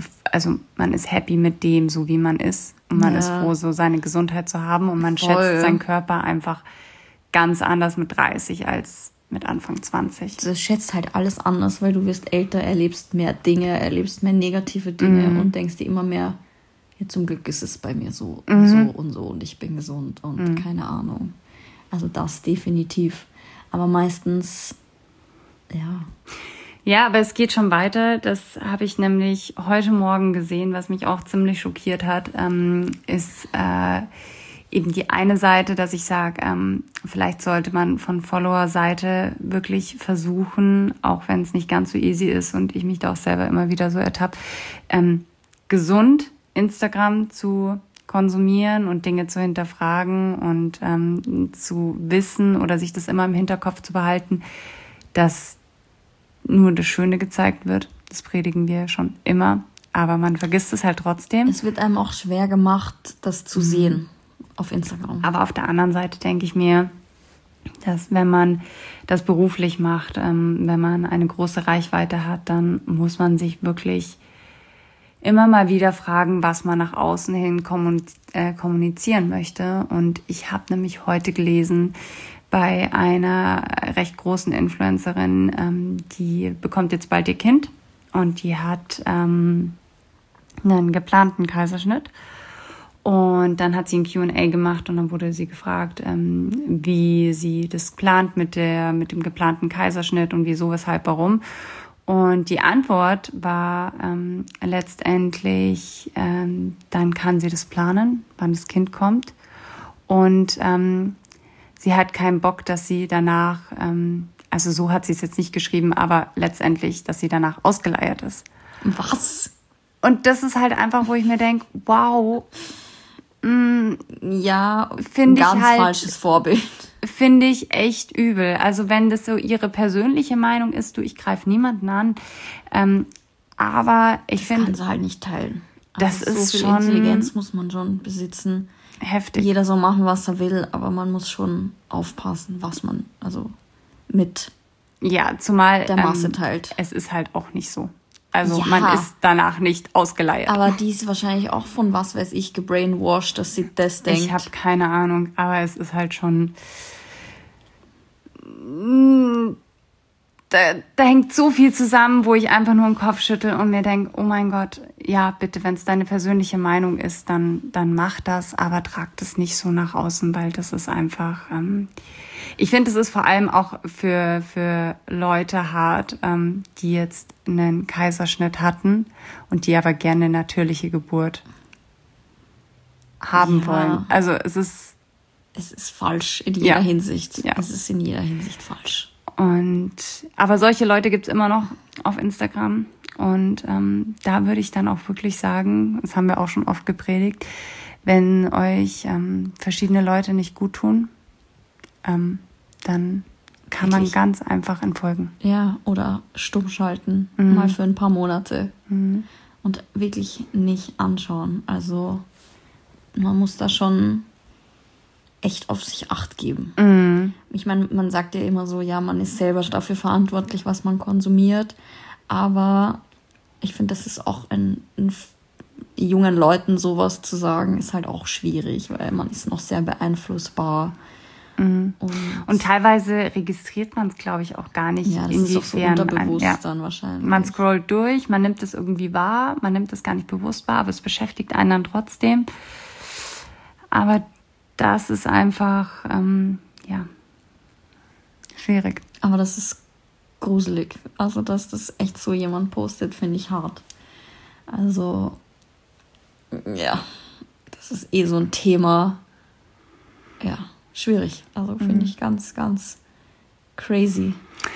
happy mit dem, so wie man ist. Und man ist froh, so seine Gesundheit zu haben. Und man schätzt seinen Körper einfach ganz anders mit 30 als mit Anfang 20. Du schätzt halt alles anders, weil du wirst älter, erlebst mehr Dinge, erlebst mehr negative Dinge und denkst dir immer mehr, ja, zum Glück ist es bei mir so und so und so und ich bin gesund und keine Ahnung. Also das definitiv. Aber meistens, ja... Ja, aber es geht schon weiter. Das habe ich nämlich heute Morgen gesehen, was mich auch ziemlich schockiert hat, ist eben die eine Seite, dass ich sage, vielleicht sollte man von Follower-Seite wirklich versuchen, auch wenn es nicht ganz so easy ist und ich mich da auch selber immer wieder so ertappe, gesund Instagram zu konsumieren und Dinge zu hinterfragen und zu wissen oder sich das immer im Hinterkopf zu behalten, dass nur das Schöne gezeigt wird. Das predigen wir schon immer. Aber man vergisst es halt trotzdem. Es wird einem auch schwer gemacht, das zu sehen auf Instagram. Aber auf der anderen Seite denke ich mir, dass wenn man das beruflich macht, wenn man eine große Reichweite hat, dann muss man sich wirklich immer mal wieder fragen, was man nach außen hin kommunizieren möchte. Und ich habe nämlich heute gelesen, bei einer recht großen Influencerin, die bekommt jetzt bald ihr Kind und die hat einen geplanten Kaiserschnitt. Und dann hat sie ein Q&A gemacht und dann wurde sie gefragt, wie sie das plant mit dem geplanten Kaiserschnitt und wieso, weshalb, warum. Und die Antwort war letztendlich, dann kann sie das planen, wann das Kind kommt. Und sie hat keinen Bock, dass sie danach, also so hat sie es jetzt nicht geschrieben, aber letztendlich, dass sie danach ausgeleiert ist. Was? Und das ist halt einfach, wo ich mir denke, wow. Ja, ein ganz falsches Vorbild. Finde ich echt übel. Also wenn das so ihre persönliche Meinung ist, ich greife niemanden an. Aber ich finde... Das kann sie halt nicht teilen. Das ist so viel schon... Intelligenz muss man schon besitzen. Heftig. Jeder soll machen, was er will, aber man muss schon aufpassen, was man mit zumal der Masse teilt. Es ist halt auch nicht so. Also man ist danach nicht ausgeleiert. Aber die ist wahrscheinlich auch von was weiß ich gebrainwashed, dass sie das denkt. Ich habe keine Ahnung, aber es ist halt schon... Da hängt so viel zusammen, wo ich einfach nur den Kopf schüttel und mir denke, oh mein Gott, ja, bitte, wenn es deine persönliche Meinung ist, dann mach das, aber trag das nicht so nach außen, weil das ist einfach... Ich finde, es ist vor allem auch für Leute hart, die jetzt einen Kaiserschnitt hatten und die aber gerne eine natürliche Geburt haben wollen. Also es ist falsch in jeder Hinsicht. Ja. Es ist in jeder Hinsicht falsch. Aber solche Leute gibt's immer noch auf Instagram. Und da würde ich dann auch wirklich sagen, das haben wir auch schon oft gepredigt, wenn euch verschiedene Leute nicht gut tun, dann kann man ganz einfach entfolgen. Ja, oder stumm schalten, mal für ein paar Monate. Und wirklich nicht anschauen. Also man muss da schon echt auf sich Acht geben. Ich meine, man sagt ja immer so, ja, man ist selber dafür verantwortlich, was man konsumiert. Aber ich finde, das ist auch jungen Leuten sowas zu sagen, ist halt auch schwierig, weil man ist noch sehr beeinflussbar. Und teilweise registriert man es, glaube ich, auch gar nicht. Ja, das ist auch so unterbewusst dann wahrscheinlich. Man scrollt durch, man nimmt es irgendwie wahr, man nimmt es gar nicht bewusst wahr, aber es beschäftigt einen dann trotzdem. Aber das ist einfach, schwierig. Aber das ist gruselig. Also, dass das echt so jemand postet, finde ich hart. Also, ja, das ist so ein Thema, ja, schwierig. Also finde ich ganz, ganz crazy.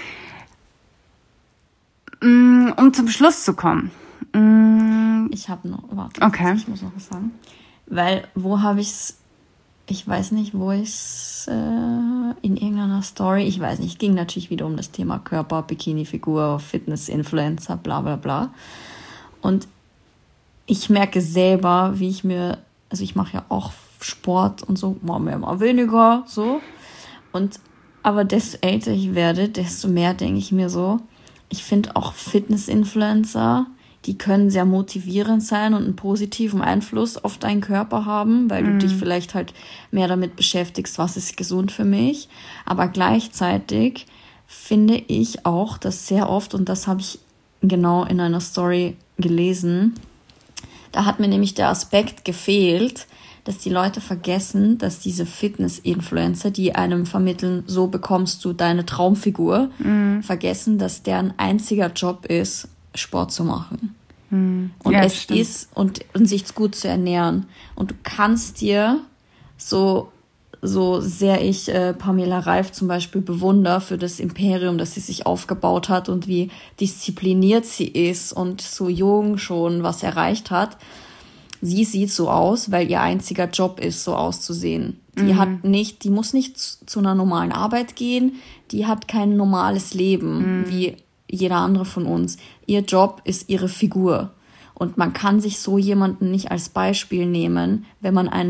Um zum Schluss zu kommen. Ich habe noch, warte, okay. Ich muss noch was sagen. Weil, wo habe ich es, ich weiß nicht, wo ich es in irgendeiner Story, ich weiß nicht, ging natürlich wieder um das Thema Körper, Bikini-Figur, Fitness-Influencer, bla bla bla. Und ich merke selber, wie ich mache ja auch Sport und so, mal mehr, mal weniger, so. Aber desto älter ich werde, desto mehr denke ich mir so, ich finde auch Fitness-Influencer, die können sehr motivierend sein und einen positiven Einfluss auf deinen Körper haben, weil du dich vielleicht halt mehr damit beschäftigst, was ist gesund für mich. Aber gleichzeitig finde ich auch, dass sehr oft, und das habe ich genau in einer Story gelesen, da hat mir nämlich der Aspekt gefehlt, dass die Leute vergessen, dass diese Fitness-Influencer, die einem vermitteln, so bekommst du deine Traumfigur, vergessen, dass deren einziger Job ist, Sport zu machen. Und und sich gut zu ernähren. Und du kannst dir, so sehr ich Pamela Reif zum Beispiel bewundere für das Imperium, das sie sich aufgebaut hat und wie diszipliniert sie ist und so jung schon was erreicht hat. Sie sieht so aus, weil ihr einziger Job ist, so auszusehen. Die muss nicht zu einer normalen Arbeit gehen, die hat kein normales Leben, wie jeder andere von uns. Ihr Job ist ihre Figur. Und man kann sich so jemanden nicht als Beispiel nehmen, wenn man einen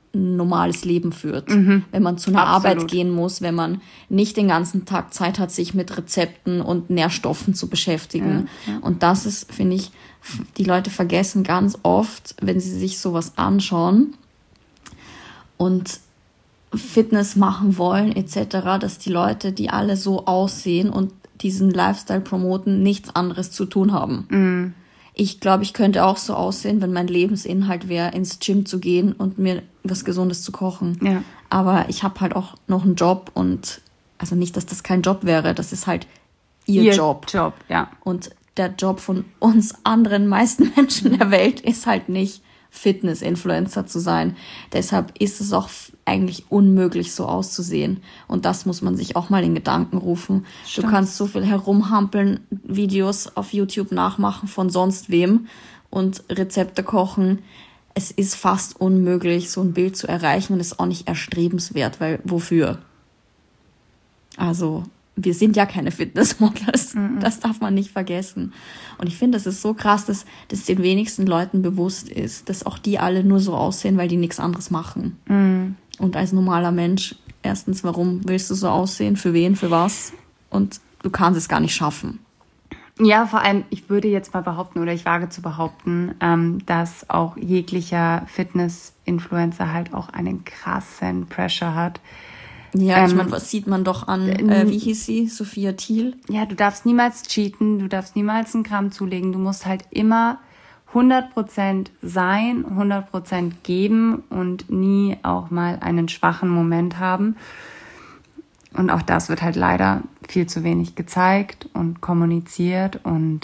ein normales Leben führt. Wenn man zu einer Absolut. Arbeit gehen muss, wenn man nicht den ganzen Tag Zeit hat, sich mit Rezepten und Nährstoffen zu beschäftigen. Und das ist, finde ich, die Leute vergessen ganz oft, wenn sie sich sowas anschauen und Fitness machen wollen etc., dass die Leute, die alle so aussehen und diesen Lifestyle promoten, nichts anderes zu tun haben. Ich glaube, ich könnte auch so aussehen, wenn mein Lebensinhalt wäre, ins Gym zu gehen und mir was Gesundes zu kochen. Ja. Aber ich habe halt auch noch einen Job und, also nicht, dass das kein Job wäre, das ist halt ihr Job. Ja. Und der Job von uns anderen meisten Menschen der Welt ist halt nicht Fitness-Influencer zu sein. Deshalb ist es auch eigentlich unmöglich, so auszusehen. Und das muss man sich auch mal in Gedanken rufen. Stimmt. Du kannst so viel herumhampeln, Videos auf YouTube nachmachen von sonst wem und Rezepte kochen. Es ist fast unmöglich, so ein Bild zu erreichen und ist auch nicht erstrebenswert, weil wofür? Also, wir sind ja keine Fitnessmodels. Das darf man nicht vergessen. Und ich finde, das ist so krass, dass das den wenigsten Leuten bewusst ist, dass auch die alle nur so aussehen, weil die nichts anderes machen. Und als normaler Mensch, erstens, warum willst du so aussehen? Für wen? Für was? Und du kannst es gar nicht schaffen. Ja, vor allem, ich würde jetzt mal behaupten, oder ich wage zu behaupten, dass auch jeglicher Fitness-Influencer halt auch einen krassen Pressure hat. Ja, ich meine, was sieht man doch an, wie hieß sie? Sophia Thiel? Ja, du darfst niemals cheaten, du darfst niemals einen Gramm zulegen. Du musst halt immer 100% sein, 100% geben und nie auch mal einen schwachen Moment haben. Und auch das wird halt leider viel zu wenig gezeigt und kommuniziert. Und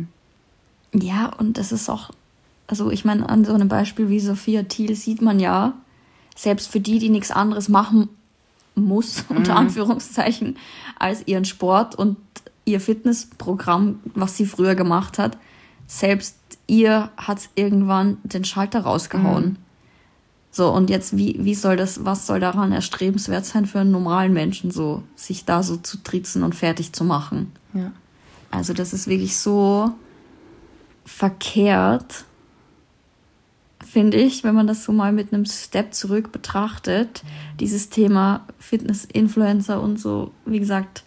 ja, und das ist auch, also ich meine, an so einem Beispiel wie Sophia Thiel sieht man ja, selbst für die nichts anderes machen muss, unter Anführungszeichen, als ihren Sport und ihr Fitnessprogramm, was sie früher gemacht hat, selbst ihr hat irgendwann den Schalter rausgehauen. So, und jetzt, was soll daran erstrebenswert sein für einen normalen Menschen, so, sich da so zu trizen und fertig zu machen? Ja. Also, das ist wirklich so verkehrt, finde ich, wenn man das so mal mit einem Step zurück betrachtet, dieses Thema Fitness-Influencer und so, wie gesagt,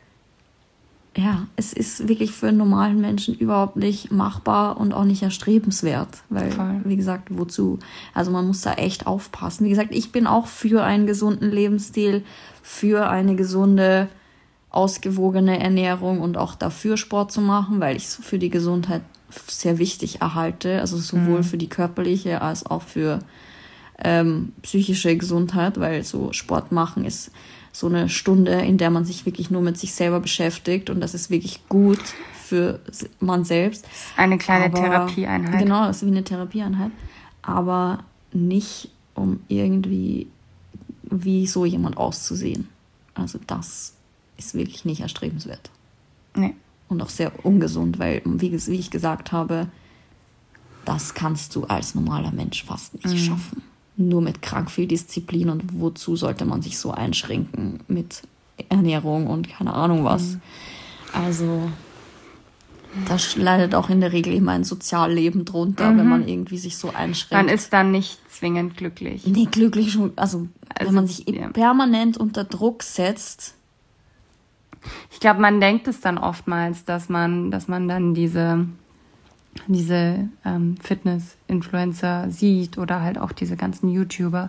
ja, es ist wirklich für einen normalen Menschen überhaupt nicht machbar und auch nicht erstrebenswert, weil, wie gesagt, wozu? Also man muss da echt aufpassen. Wie gesagt, ich bin auch für einen gesunden Lebensstil, für eine gesunde, ausgewogene Ernährung und auch dafür Sport zu machen, weil ich es für die Gesundheit sehr wichtig erhalte, also sowohl für die körperliche als auch für psychische Gesundheit, weil so Sport machen ist so eine Stunde, in der man sich wirklich nur mit sich selber beschäftigt und das ist wirklich gut für man selbst. Eine kleine Therapieeinheit. Genau, das ist wie eine Therapieeinheit, aber nicht um irgendwie wie so jemand auszusehen. Also das ist wirklich nicht erstrebenswert. Nee. Und auch sehr ungesund, weil, wie ich gesagt habe, das kannst du als normaler Mensch fast nicht schaffen. Nur mit krank viel Disziplin und wozu sollte man sich so einschränken mit Ernährung und keine Ahnung was. Also das leidet auch in der Regel immer ein Sozialleben drunter, wenn man irgendwie sich so einschränkt. Man ist dann nicht zwingend glücklich. Nee, glücklich schon, also wenn man sich permanent unter Druck setzt. Ich glaube, man denkt es dann oftmals, dass man dann diese Fitness-Influencer sieht oder halt auch diese ganzen YouTuber,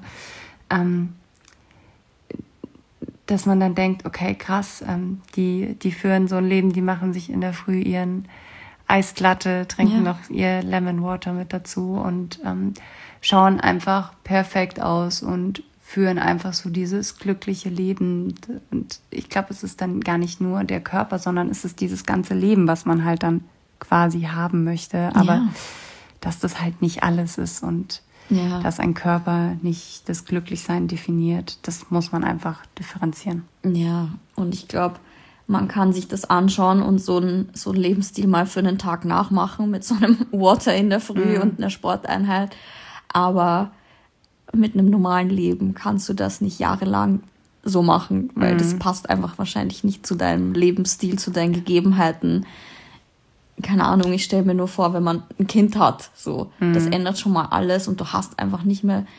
dass man dann denkt, okay, krass, die führen so ein Leben, die machen sich in der Früh ihren Eislatte, trinken noch ihr Lemon Water mit dazu und schauen einfach perfekt aus und führen einfach so dieses glückliche Leben. Und ich glaube, es ist dann gar nicht nur der Körper, sondern es ist dieses ganze Leben, was man halt dann quasi haben möchte. Aber dass das halt nicht alles ist und dass ein Körper nicht das Glücklichsein definiert, das muss man einfach differenzieren. Ja, und ich glaube, man kann sich das anschauen und so einen Lebensstil mal für einen Tag nachmachen mit so einem Water in der Früh und einer Sporteinheit. Aber mit einem normalen Leben kannst du das nicht jahrelang so machen, weil das passt einfach wahrscheinlich nicht zu deinem Lebensstil, zu deinen Gegebenheiten. Keine Ahnung, ich stelle mir nur vor, wenn man ein Kind hat, so, das ändert schon mal alles und du hast einfach nicht mehr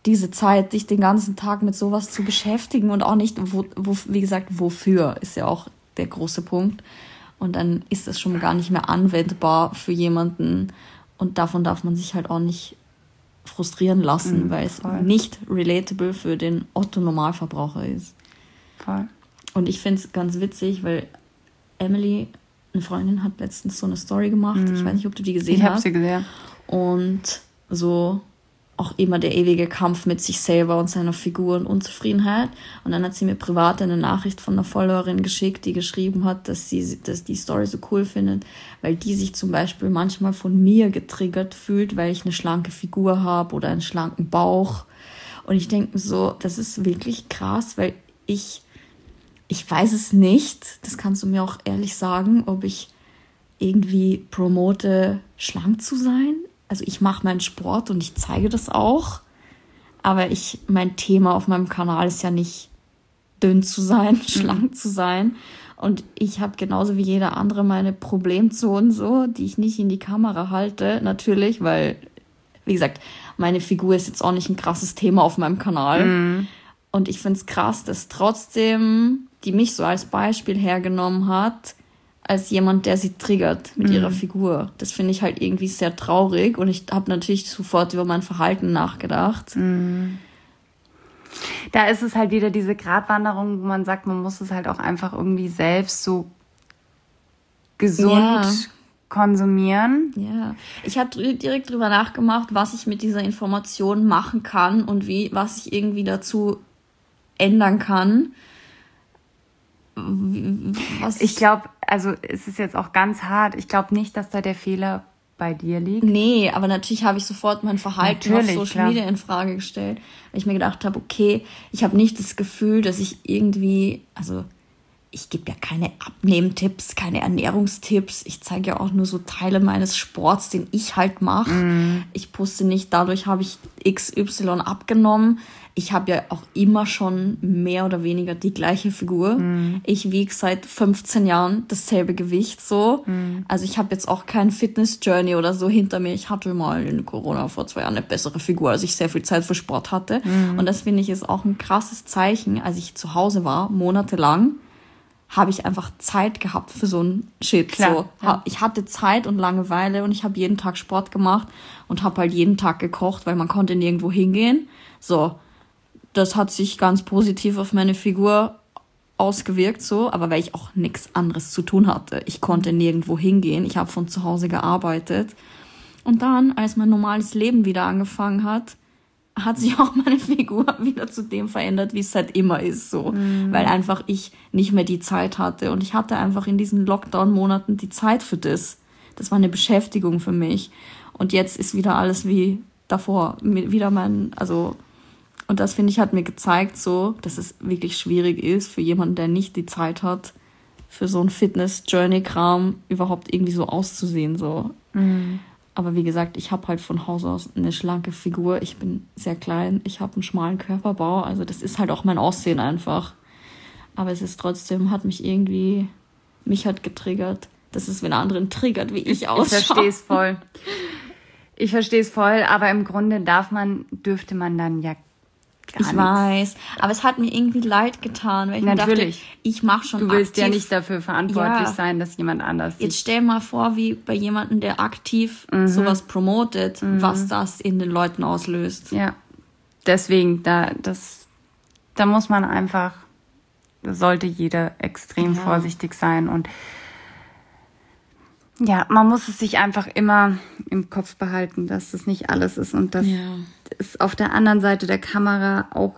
diese Zeit, dich den ganzen Tag mit sowas zu beschäftigen und auch nicht, wie gesagt, wofür, ist ja auch der große Punkt. Und dann ist das schon gar nicht mehr anwendbar für jemanden. Und davon darf man sich halt auch nicht frustrieren lassen, weil es nicht relatable für den Otto-Normalverbraucher ist. Voll. Und ich finde es ganz witzig, weil Emily, eine Freundin, hat letztens so eine Story gemacht. Ich weiß nicht, ob du die gesehen hast. Ich habe sie gesehen. Und so auch immer der ewige Kampf mit sich selber und seiner Figur und Unzufriedenheit. Und dann hat sie mir privat eine Nachricht von einer Followerin geschickt, die geschrieben hat, dass die Story so cool findet, weil die sich zum Beispiel manchmal von mir getriggert fühlt, weil ich eine schlanke Figur habe oder einen schlanken Bauch. Und ich denke so, das ist wirklich krass, weil ich weiß es nicht, das kannst du mir auch ehrlich sagen, ob ich irgendwie promote, schlank zu sein. Also ich mache meinen Sport und ich zeige das auch, aber mein Thema auf meinem Kanal ist ja nicht dünn zu sein, schlank zu sein. Und ich habe genauso wie jeder andere meine Problemzonen so, die ich nicht in die Kamera halte, natürlich, weil, wie gesagt, meine Figur ist jetzt auch nicht ein krasses Thema auf meinem Kanal. Und ich finde es krass, dass trotzdem die mich so als Beispiel hergenommen hat, als jemand, der sie triggert mit ihrer Figur. Das finde ich halt irgendwie sehr traurig und ich habe natürlich sofort über mein Verhalten nachgedacht. Da ist es halt wieder diese Gratwanderung, wo man sagt, man muss es halt auch einfach irgendwie selbst so gesund konsumieren. Ja, ich habe direkt drüber nachgemacht, was ich mit dieser Information machen kann und was ich irgendwie dazu ändern kann. Ich glaube, also es ist jetzt auch ganz hart. Ich glaube nicht, dass da der Fehler bei dir liegt. Nee, aber natürlich habe ich sofort mein Verhalten auf Social Media in Frage gestellt, weil ich mir gedacht habe, okay, ich habe nicht das Gefühl, dass ich irgendwie, also ich gebe ja keine Abnehmtipps, keine Ernährungstipps. Ich zeige ja auch nur so Teile meines Sports, den ich halt mache. Ich poste nicht, dadurch habe ich XY abgenommen. Ich habe ja auch immer schon mehr oder weniger die gleiche Figur. Ich wiege seit 15 Jahren dasselbe Gewicht so. Also ich habe jetzt auch kein Fitness-Journey oder so hinter mir. Ich hatte mal in Corona vor 2 Jahren eine bessere Figur, als ich sehr viel Zeit für Sport hatte. Und das finde ich ist auch ein krasses Zeichen. Als ich zu Hause war, monatelang, habe ich einfach Zeit gehabt für so ein Shit. Klar, so. Ja. Ich hatte Zeit und Langeweile und ich habe jeden Tag Sport gemacht und habe halt jeden Tag gekocht, weil man konnte nirgendwo hingehen. So, das hat sich ganz positiv auf meine Figur ausgewirkt, so, aber weil ich auch nichts anderes zu tun hatte. Ich konnte nirgendwo hingehen, ich habe von zu Hause gearbeitet. Und dann, als mein normales Leben wieder angefangen hat sich auch meine Figur wieder zu dem verändert, wie es halt immer ist, so. Weil einfach ich nicht mehr die Zeit hatte. Und ich hatte einfach in diesen Lockdown-Monaten die Zeit für das. Das war eine Beschäftigung für mich. Und jetzt ist wieder alles wie davor. Wieder und das, finde ich, hat mir gezeigt, so, dass es wirklich schwierig ist für jemanden, der nicht die Zeit hat, für so ein Fitness-Journey-Kram überhaupt irgendwie so auszusehen, so. Aber wie gesagt, ich habe halt von Haus aus eine schlanke Figur. Ich bin sehr klein, ich habe einen schmalen Körperbau. Also das ist halt auch mein Aussehen einfach. Aber es ist trotzdem, hat mich hat getriggert. Das ist, wenn anderen triggert, wie ich ausschaue. Ich verstehe es voll, aber im Grunde dürfte man dann ja gar Ich weiß, aber es hat mir irgendwie leid getan, weil ich mir dachte, ich mache schon aktiv. Du willst ja nicht dafür verantwortlich sein, dass jemand anders sieht. Jetzt stell mal vor, wie bei jemandem, der aktiv sowas promotet, was das in den Leuten auslöst. Ja, deswegen, da muss man einfach, da sollte jeder extrem vorsichtig sein und ja, man muss es sich einfach immer im Kopf behalten, dass das nicht alles ist und dass es auf der anderen Seite der Kamera auch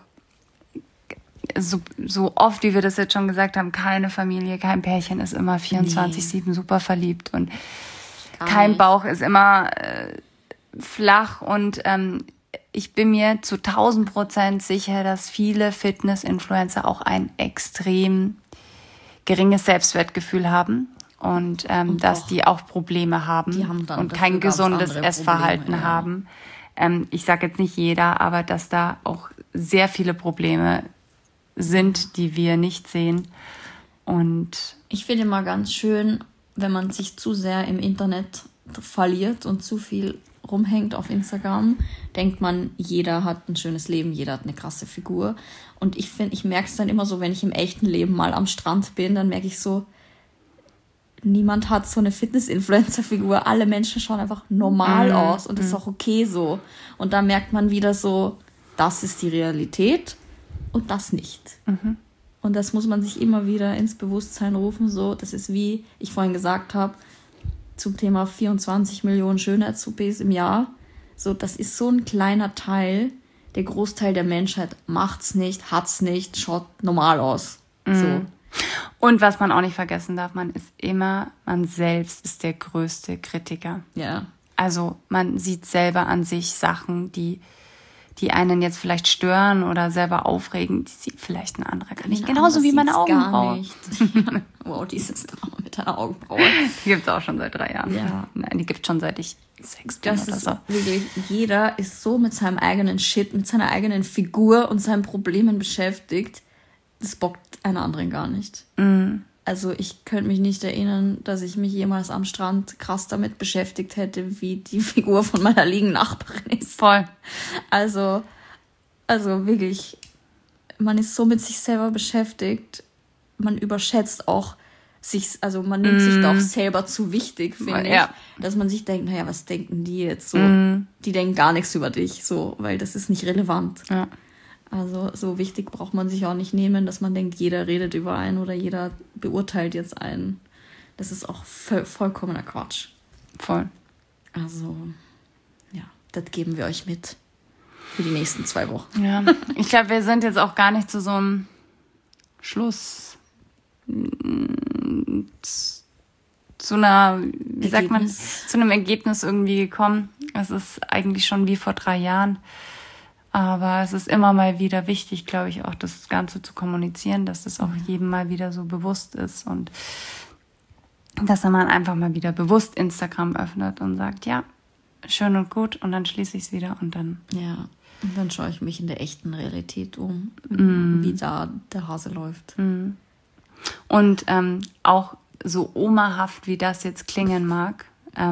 so oft, wie wir das jetzt schon gesagt haben, keine Familie, kein Pärchen ist immer 24/7 super verliebt und kein Bauch ist immer flach und ich bin mir zu 1000% sicher, dass viele Fitness-Influencer auch ein extrem geringes Selbstwertgefühl haben. Und dass die auch Probleme haben und kein gesundes Essverhalten haben. Ich sage jetzt nicht jeder, aber dass da auch sehr viele Probleme sind, die wir nicht sehen. Und ich finde immer ganz schön, wenn man sich zu sehr im Internet verliert und zu viel rumhängt auf Instagram, denkt man, jeder hat ein schönes Leben, jeder hat eine krasse Figur. Und ich finde, ich merke es dann immer so, wenn ich im echten Leben mal am Strand bin, dann merke ich so, niemand hat so eine Fitness-Influencer-Figur. Alle Menschen schauen einfach normal aus und das ist auch okay so. Und da merkt man wieder so, das ist die Realität und das nicht. Und das muss man sich immer wieder ins Bewusstsein rufen. So, das ist wie ich vorhin gesagt habe, zum Thema 24 Millionen Schönheits-OPs im Jahr. So, das ist so ein kleiner Teil. Der Großteil der Menschheit macht's nicht, hat's nicht, schaut normal aus. So. Und was man auch nicht vergessen darf, man selbst ist der größte Kritiker. Ja. Also man sieht selber an sich Sachen, die einen jetzt vielleicht stören oder selber aufregen, die sieht vielleicht ein anderer gar nicht. Genauso wie meine Augenbraue. Ja. Wow, dieses Drama mit deiner Augenbraue. Die gibt es auch schon seit 3 Jahren. Ja. Nein, die gibt es schon seit ich 6 bin Das oder ist so. wirklich, jeder ist so mit seinem eigenen Shit, mit seiner eigenen Figur und seinen Problemen beschäftigt. Das bockt einen anderen gar nicht. Also ich könnte mich nicht erinnern, dass ich mich jemals am Strand krass damit beschäftigt hätte, wie die Figur von meiner liegenden Nachbarin ist. Voll. Also wirklich, man ist so mit sich selber beschäftigt, man überschätzt auch sich, also man nimmt sich da auch selber zu wichtig, finde ich, dass man sich denkt, naja, was denken die jetzt so? Die denken gar nichts über dich, so, weil das ist nicht relevant. Ja. Also so wichtig braucht man sich auch nicht nehmen, dass man denkt, jeder redet über einen oder jeder beurteilt jetzt einen. Das ist auch vollkommener Quatsch. Voll. Also, ja, das geben wir euch mit für die nächsten 2 Wochen. Ja, ich glaube, wir sind jetzt auch gar nicht zu so einem zu einer, wie sagt man, zu einem Ergebnis irgendwie gekommen. Es ist eigentlich schon wie vor 3 Jahren. Aber es ist immer mal wieder wichtig, glaube ich, auch das Ganze zu kommunizieren, dass das auch jedem mal wieder so bewusst ist und dass man einfach mal wieder bewusst Instagram öffnet und sagt, ja, schön und gut und dann schließe ich es wieder und dann... Ja, und dann schaue ich mich in der echten Realität um, wie da der Hase läuft. Und auch so omahaft, wie das jetzt klingen mag,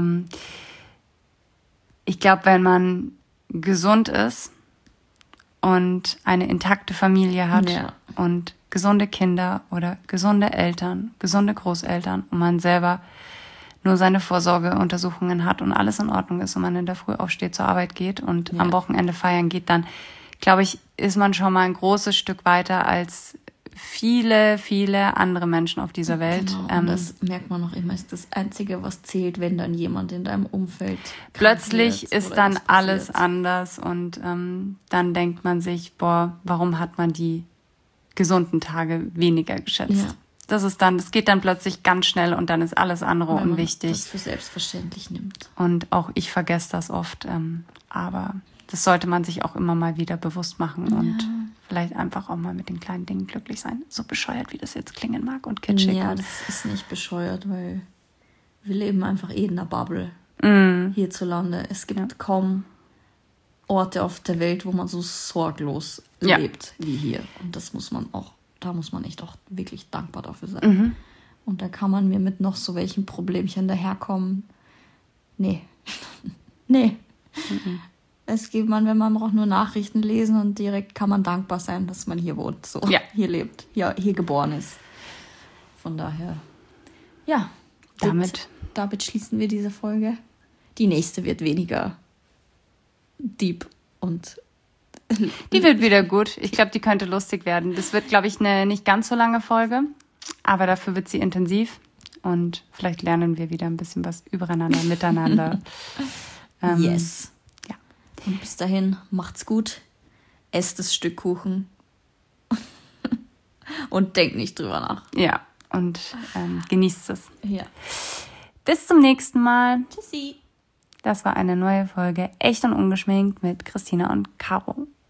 ich glaube, wenn man gesund ist und eine intakte Familie hat und gesunde Kinder oder gesunde Eltern, gesunde Großeltern und man selber nur seine Vorsorgeuntersuchungen hat und alles in Ordnung ist und man in der Früh aufsteht, zur Arbeit geht und am Wochenende feiern geht, dann, glaube ich, ist man schon mal ein großes Stück weiter als viele, viele andere Menschen auf dieser Welt. Genau, das merkt man noch immer, ist das Einzige, was zählt, wenn dann jemand in deinem Umfeld plötzlich ist dann alles anders und dann denkt man sich, boah, warum hat man die gesunden Tage weniger geschätzt? Ja. Das geht dann plötzlich ganz schnell und dann ist alles andere unwichtig. Wenn man das für selbstverständlich nimmt. Und auch ich vergesse das oft, aber das sollte man sich auch immer mal wieder bewusst machen und vielleicht einfach auch mal mit den kleinen Dingen glücklich sein. So bescheuert, wie das jetzt klingen mag und kitschig. Ja, das ist nicht bescheuert, weil wir leben einfach in einer Bubble hierzulande. Es gibt kaum Orte auf der Welt, wo man so sorglos lebt wie hier. Und da muss man echt auch wirklich dankbar dafür sein. Und da kann man mir mit noch so welchen Problemchen daherkommen. Nee. Es gibt man, wenn man auch nur Nachrichten lesen und direkt kann man dankbar sein, dass man hier wohnt, so hier lebt, hier geboren ist. Von daher, ja, damit schließen wir diese Folge. Die nächste wird weniger deep und die wird wieder gut. Ich glaube, die könnte lustig werden. Das wird, glaube ich, eine nicht ganz so lange Folge, aber dafür wird sie intensiv und vielleicht lernen wir wieder ein bisschen was übereinander, miteinander. Yes. Ja. Und bis dahin, macht's gut, esst das Stück Kuchen und denkt nicht drüber nach. Ja, und genießt es. Ja. Bis zum nächsten Mal. Tschüssi. Das war eine neue Folge Echt und Ungeschminkt mit Christina und Caro.